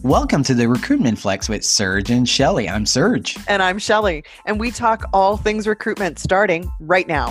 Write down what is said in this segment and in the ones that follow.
Welcome to the Recruitment Flex with Serge and Shelley. I'm Serge. And I'm Shelley. And we talk all things recruitment starting right now.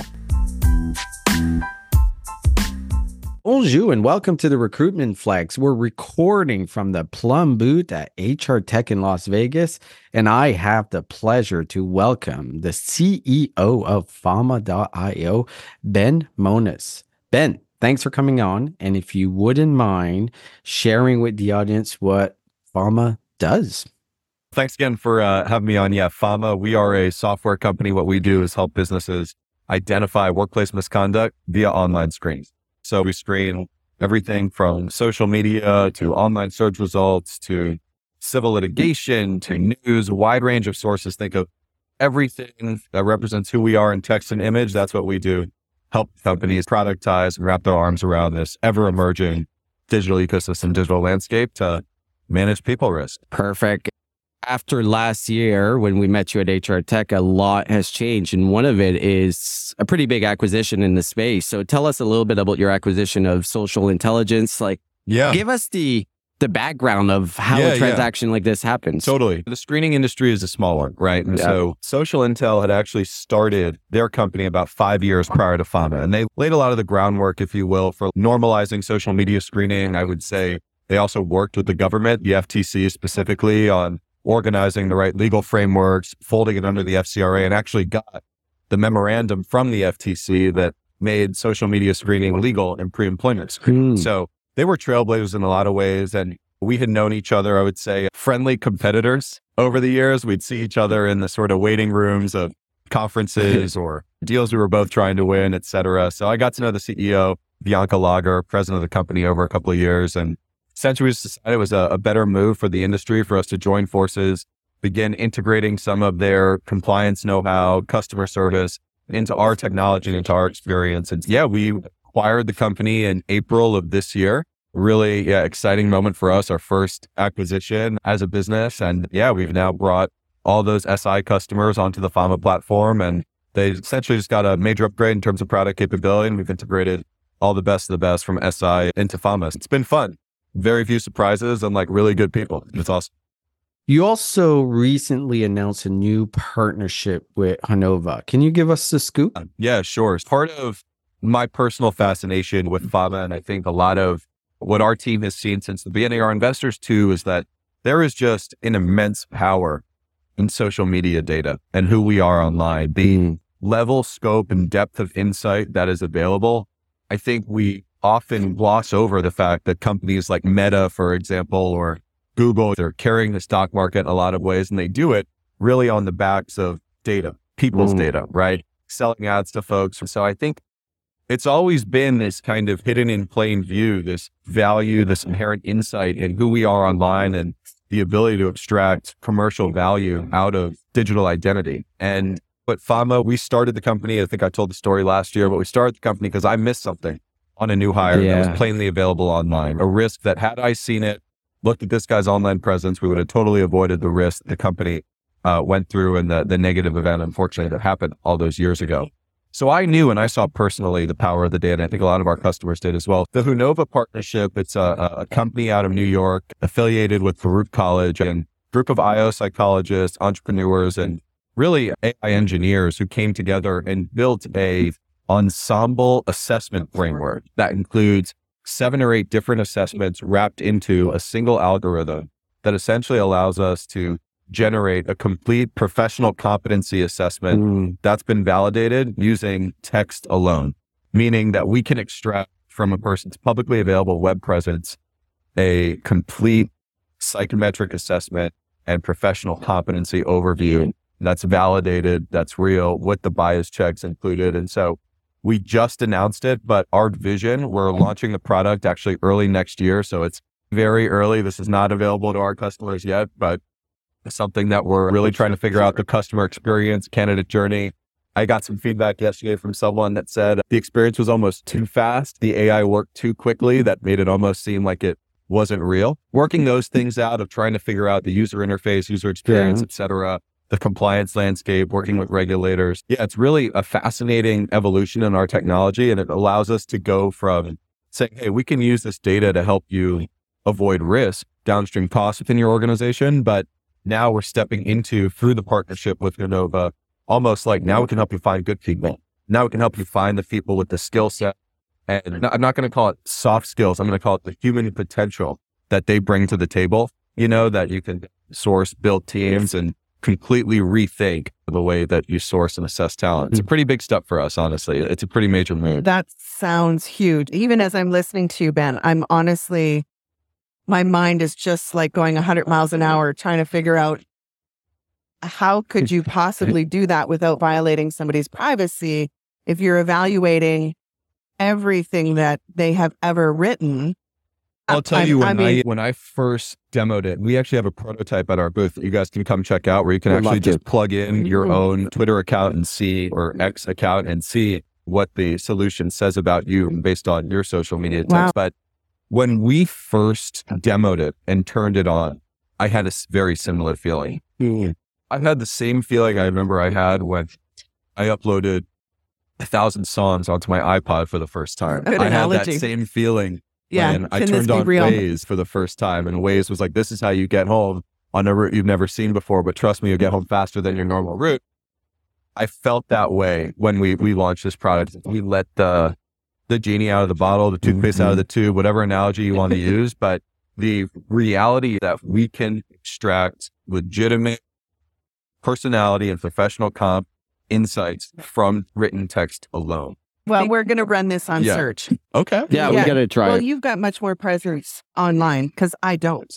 Bonjour and welcome to the Recruitment Flex. We're recording from the Plum booth at HR Tech in Las Vegas, and I have the pleasure to welcome the CEO of Fama.io, Ben Monis. Ben, thanks for coming on, and if you wouldn't mind sharing with the audience what Fama does. Thanks again for having me on. Yeah, Fama, we are a software company. What we do is help businesses identify workplace misconduct via online screens. So we screen everything from social media to online search results to civil litigation to news, a wide range of sources. Think of everything that represents who we are in text and image. That's what we do. Help companies productize and wrap their arms around this ever emerging digital ecosystem, digital landscape to manage people risk. Perfect. After last year, when we met you at HR Tech, a lot has changed. And one of it is a pretty big acquisition in the space. So tell us a little bit about your acquisition of Social Intelligence. Give us the background of how a transaction like this happens. Totally. The screening industry is a small one, right? And so Social Intel had actually started their company about 5 years prior to Fama. And they laid a lot of the groundwork, if you will, for normalizing social media screening. I would say they also worked with the government, the FTC specifically, on organizing the right legal frameworks, folding it under the FCRA, and actually got the memorandum from the FTC that made social media screening legal in pre-employment screening. So they were trailblazers in a lot of ways, and we had known each other, I would say, friendly competitors over the years. We'd see each other in the sort of waiting rooms of conferences or deals we were both trying to win, et cetera. So I got to know the CEO, Bianca Lager, president of the company, over a couple of years, and essentially, we just decided it was a better move for the industry for us to join forces, begin integrating some of their compliance know-how, customer service into our technology and into our experience. And we acquired the company in April of this year. Really exciting moment for us, our first acquisition as a business. And we've now brought all those SI customers onto the Fama platform, and they essentially just got a major upgrade in terms of product capability. And we've integrated all the best of the best from SI into Fama. It's been fun. Very few surprises and really good people. It's awesome. You also recently announced a new partnership with Honova. Can you give us the scoop? Yeah, sure. It's part of my personal fascination with Fama, and I think a lot of what our team has seen since the beginning, our investors too, is that there is just an immense power in social media data and who we are online. The level, scope, and depth of insight that is available, I think we often gloss over the fact that companies like Meta, for example, or Google, they're carrying the stock market in a lot of ways, and they do it really on the backs of data, people's data, right? Selling ads to folks. So I think it's always been this kind of hidden in plain view, this value, this inherent insight in who we are online and the ability to extract commercial value out of digital identity. And at Fama, we started the company, I think I told the story last year, but we started the company because I missed something on a new hire that was plainly available online. A risk that had I seen it, looked at this guy's online presence, we would have totally avoided the risk the company went through and the negative event, unfortunately, that happened all those years ago. So I knew and I saw personally the power of the data. I think a lot of our customers did as well. The Honova partnership, it's a company out of New York affiliated with Baruch College and a group of IO psychologists, entrepreneurs, and really AI engineers who came together and built a ensemble assessment framework that includes 7 or 8 different assessments wrapped into a single algorithm that essentially allows us to generate a complete professional competency assessment that's been validated using text alone, meaning that we can extract from a person's publicly available web presence a complete psychometric assessment and professional competency overview that's validated, that's real, with the bias checks included. And so we just announced it, but our vision, we're launching the product actually early next year. So it's very early. This is not available to our customers yet, but it's something that we're really trying to figure out the customer experience, candidate journey. I got some feedback yesterday from someone that said the experience was almost too fast. The AI worked too quickly. That made it almost seem like it wasn't real. Working those things out of trying to figure out the user interface, user experience, et cetera, the compliance landscape, working with regulators. Yeah, it's really a fascinating evolution in our technology, and it allows us to go from saying, hey, we can use this data to help you avoid risk, downstream costs within your organization. But now we're stepping into, through the partnership with Innova, almost like now we can help you find good people. Now we can help you find the people with the skill set. And I'm not going to call it soft skills. I'm going to call it the human potential that they bring to the table, that you can source, build teams, and completely rethink the way that you source and assess talent. It's a pretty big step for us, honestly. It's a pretty major move. That sounds huge. Even as I'm listening to you, Ben, I'm honestly, my mind is just like going 100 miles an hour trying to figure out how could you possibly do that without violating somebody's privacy if you're evaluating everything that they have ever written. I'll tell you, when I first demoed it, we actually have a prototype at our booth that you guys can come check out, where you can actually just plug in your own Twitter account and see, or X account, and see what the solution says about you based on your social media tags. But when we first demoed it and turned it on, I had a very similar feeling. I've had the same feeling I remember I had when I uploaded 1,000 songs onto my iPod for the first time. Good I analogy. had that same feeling when I turned on Waze for the first time, and Waze was like, this is how you get home on a route you've never seen before, but trust me, you'll get home faster than your normal route. I felt that way when we launched this product. We let the genie out of the bottle, the toothpaste out of the tube, whatever analogy you want to use, but the reality that we can extract legitimate personality and professional comp insights from written text alone. Well, we're going to run this on search. Okay. Yeah, we got to try Well, it. you've got much more presence online because I don't.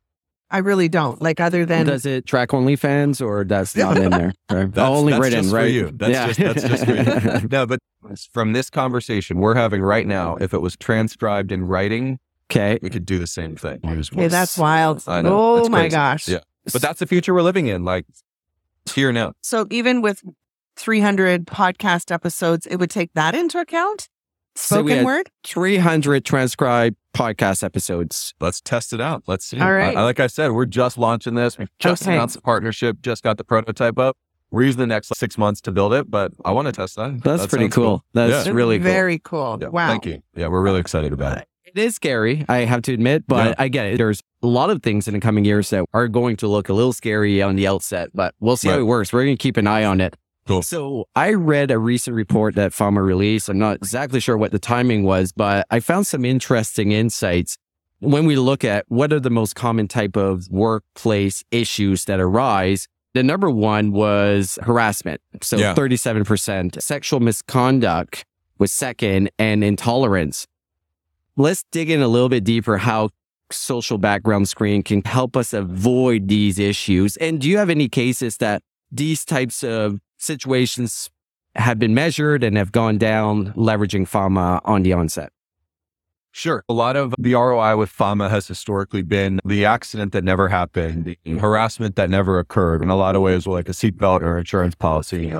I really don't. Like, other than... Does it track OnlyFans, or that's not in there? Right? That's written, just right? for you. That's just for you. No, but from this conversation we're having right now, if it was transcribed in writing, Okay. we could do the same thing. Okay, that's wild. I know. Oh It's my crazy. gosh. Yeah. But that's the future we're living in. Like, it's here now. So even with 300 podcast episodes, it would take that into account? So we Spoken had word? 300 transcribed podcast episodes. Let's test it out. Let's see. All right. Like I said, we're just launching this. We just announced the partnership, just got the prototype up. We're using the next 6 months to build it, but I want to test that. That's That pretty sounds cool. That's really cool. Very cool. Yeah, Wow. Thank you. Yeah, we're really excited about it. It is scary, I have to admit, but I get it. There's a lot of things in the coming years that are going to look a little scary on the outset, but we'll see how it works. We're going to keep an eye on it. Cool. So I read a recent report that Pharma released. I'm not exactly sure what the timing was, but I found some interesting insights when we look at what are the most common type of workplace issues that arise. The number one was harassment. So 37%. Sexual misconduct was second, and intolerance. Let's dig in a little bit deeper how social background screening can help us avoid these issues. And do you have any cases that these types of situations have been measured and have gone down leveraging Pharma on the onset? Sure. A lot of the ROI with Pharma has historically been the accident that never happened, the harassment that never occurred. In a lot of ways, like a seatbelt or insurance policy,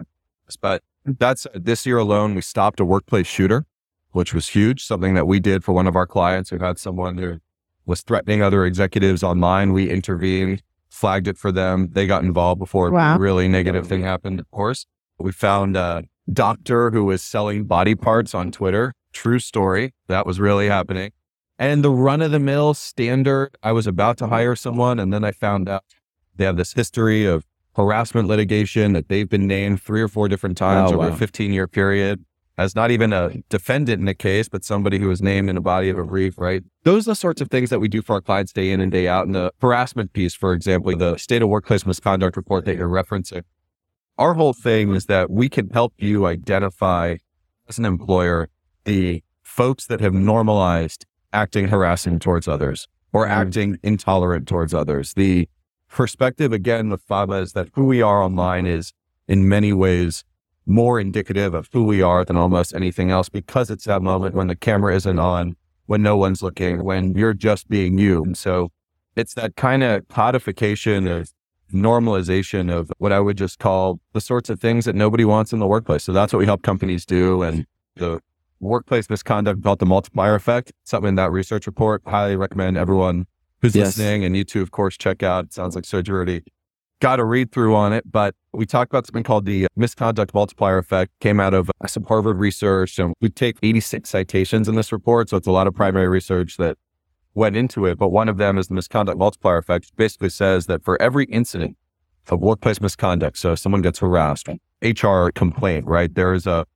But that's this year alone, we stopped a workplace shooter, which was huge. Something that we did for one of our clients who had someone who was threatening other executives online. We intervened, flagged it for them. They got involved before a really negative thing happened, of course. We found a doctor who was selling body parts on Twitter. True story. That was really happening. And the run-of-the-mill standard, I was about to hire someone, and then I found out they have this history of harassment litigation that they've been named 3 or 4 different times over a 15-year period as not even a defendant in a case, but somebody who was named in the body of a brief, right? Those are the sorts of things that we do for our clients day in and day out. And the harassment piece, for example, the state of workplace misconduct report that you're referencing, our whole thing is that we can help you identify as an employer the folks that have normalized acting harassing towards others or acting intolerant towards others. The perspective, again, with Pharma is that who we are online is in many ways more indicative of who we are than almost anything else, because it's that moment when the camera isn't on, when no one's looking, when you're just being you. And so it's that kind of codification of normalization of what I would just call the sorts of things that nobody wants in the workplace. So that's what we help companies do. And the workplace misconduct called the multiplier effect, something in that research report. Highly recommend everyone who's listening, and you too, of course, check out. It sounds like Serge already got a read through on it, but we talked about something called the misconduct multiplier effect. Came out of some Harvard research, and we take 86 citations in this report. So it's a lot of primary research that went into it, but one of them is the misconduct multiplier effect, which basically says that for every incident of workplace misconduct, so if someone gets harassed, HR complaint, right, there is a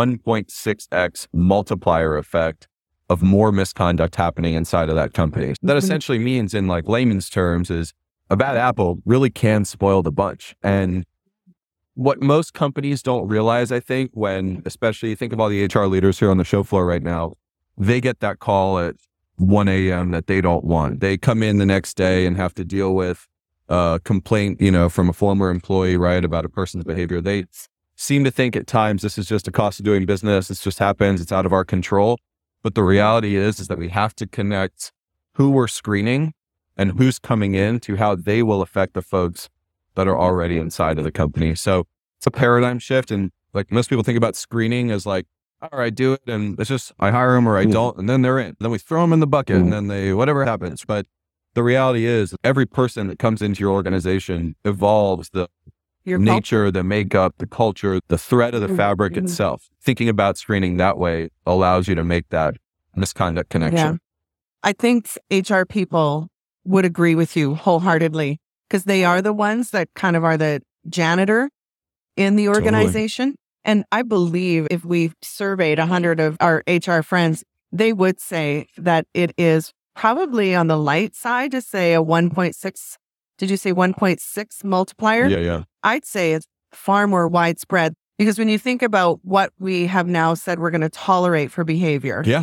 1.6x multiplier effect of more misconduct happening inside of that company. That essentially means, in like layman's terms, is a bad apple really can spoil the bunch. And what most companies don't realize, I think, when especially you think of all the HR leaders here on the show floor right now, they get that call at 1 a.m. that they don't want. They come in the next day and have to deal with a complaint, from a former employee, right, about a person's behavior. They seem to think at times this is just a cost of doing business. This just happens. It's out of our control. But the reality is that we have to connect who we're screening and who's coming in to how they will affect the folks that are already inside of the company. So it's a paradigm shift. And like most people think about screening as like, all right, do it. And it's just, I hire them or I don't. And then they're in. Then we throw them in the bucket and then whatever happens. But the reality is every person that comes into your organization evolves the nature, the makeup, the culture, the thread of the fabric itself. Thinking about screening that way allows you to make that misconduct connection. Yeah. I think HR people would agree with you wholeheartedly because they are the ones that kind of are the janitor in the organization. Totally. And I believe if we surveyed 100 of our HR friends, they would say that it is probably on the light side to say a 1.6. Did you say 1.6 multiplier? Yeah. I'd say it's far more widespread because when you think about what we have now said we're going to tolerate for behavior. Yeah.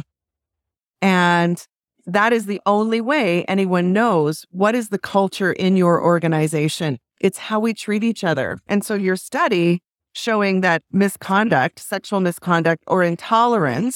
And that is the only way anyone knows what is the culture in your organization. It's how we treat each other. And so your study showing that misconduct, sexual misconduct or intolerance,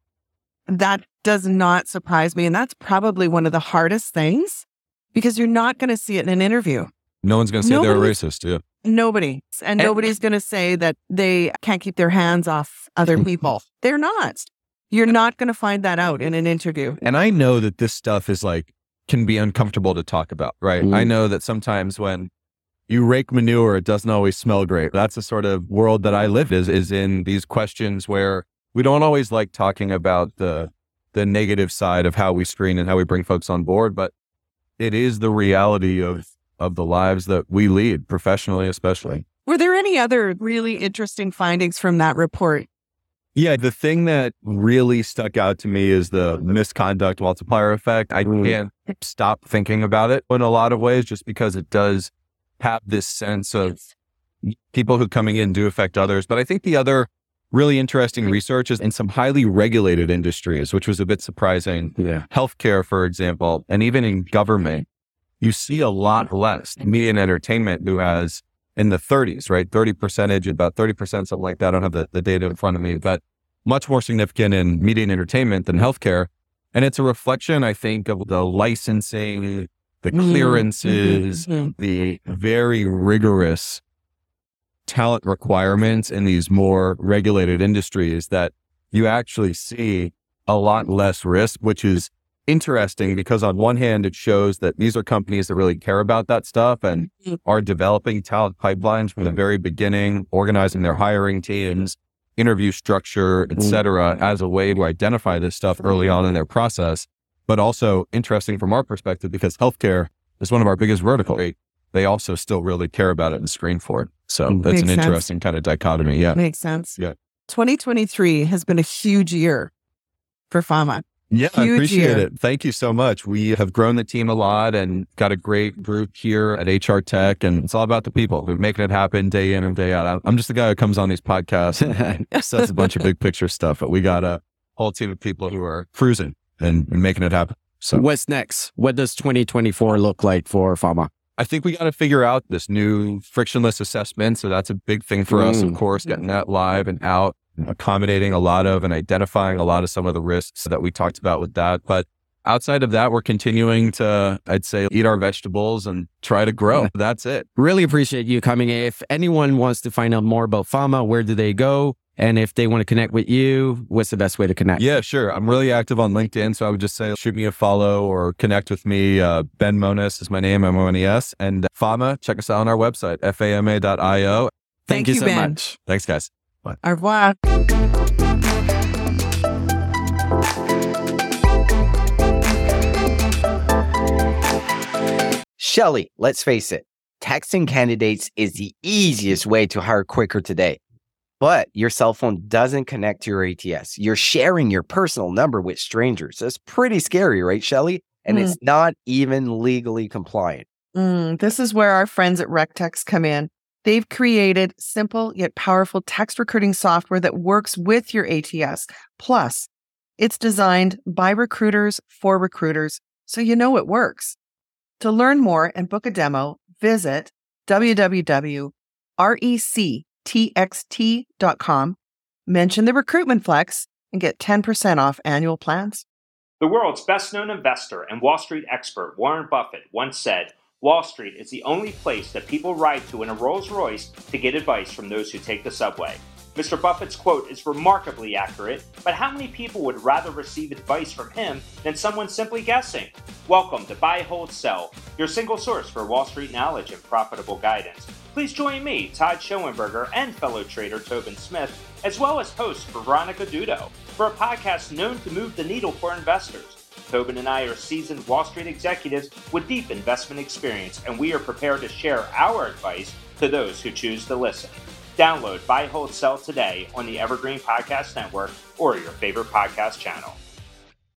that does not surprise me. And that's probably one of the hardest things because you're not going to see it in an interview. No one's going to say they're a racist. Yeah. Nobody. And nobody's going to say that they can't keep their hands off other people. They're not. You're not going to find that out in an interview. And I know that this stuff is like, can be uncomfortable to talk about, right? I know that sometimes when you rake manure, it doesn't always smell great. That's the sort of world that I live is in these questions where we don't always like talking about the negative side of how we screen and how we bring folks on board, but it is the reality of the lives that we lead professionally, especially. Were there any other really interesting findings from that report? Yeah, the thing that really stuck out to me is the misconduct multiplier effect. I can't stop thinking about it in a lot of ways just because it does have this sense of people who coming in do affect others. But I think the other really interesting research is in some highly regulated industries, which was a bit surprising. Yeah. Healthcare, for example, and even in government, you see a lot less media and entertainment who has in the 30s, right? 30%, about 30%, something like that. I don't have the data in front of me, but much more significant in media and entertainment than healthcare. And it's a reflection, I think, of the licensing, the clearances, the very rigorous talent requirements in these more regulated industries that you actually see a lot less risk, which is interesting because on one hand, it shows that these are companies that really care about that stuff and are developing talent pipelines from the very beginning, organizing their hiring teams, interview structure, et cetera, as a way to identify this stuff early on in their process. But also interesting from our perspective because healthcare is one of our biggest verticals. They also still really care about it and screen for it. So that's an interesting kind of dichotomy. Yeah. Makes sense. Yeah. 2023 has been a huge year for Fama. Yeah, I appreciate it. Thank you so much. We have grown the team a lot and got a great group here at HR Tech. And it's all about the people who are making it happen day in and day out. I'm just the guy who comes on these podcasts and says a bunch of big picture stuff, but we got a whole team of people who are cruising and making it happen. So what's next? What does 2024 look like for Fama? I think we got to figure out this new frictionless assessment. So that's a big thing for us, of course, getting that live and out. Accommodating a lot of and identifying a lot of some of the risks that we talked about with that. But outside of that, we're continuing to, I'd say, eat our vegetables and try to grow. That's it. Really appreciate you coming. If anyone wants to find out more about Fama, where do they go? And if they want to connect with you, what's the best way to connect? Yeah, sure. I'm really active on LinkedIn. So I would just say, shoot me a follow or connect with me. Ben Mones is my name, M-O-N-E-S. And Fama, check us out on our website, fama.io. Thank you so Ben. much. Thanks, guys. Bye. Au revoir. Shelly, let's face it, texting candidates is the easiest way to hire quicker today. But your cell phone doesn't connect to your ATS. You're sharing your personal number with strangers. That's pretty scary, right, Shelly? And it's not even legally compliant. This is where our friends at RecText come in. They've created simple yet powerful text recruiting software that works with your ATS. Plus, it's designed by recruiters for recruiters, so you know it works. To learn more and book a demo, visit www.rectxt.com, mention the Recruitment Flex, and get 10% off annual plans. The world's best-known investor and Wall Street expert Warren Buffett once said, "Wall Street is the only place that people ride to in a Rolls-Royce to get advice from those who take the subway." Mr. Buffett's quote is remarkably accurate, but how many people would rather receive advice from him than someone simply guessing? Welcome to Buy, Hold, Sell, your single source for Wall Street knowledge and profitable guidance. Please join me, Todd Schoenberger, and fellow trader Tobin Smith, as well as host Veronica Dudo, for a podcast known to move the needle for investors. Tobin and I are seasoned Wall Street executives with deep investment experience, and we are prepared to share our advice to those who choose to listen. Download Buy, Hold, Sell today on the Evergreen Podcast Network or your favorite podcast channel.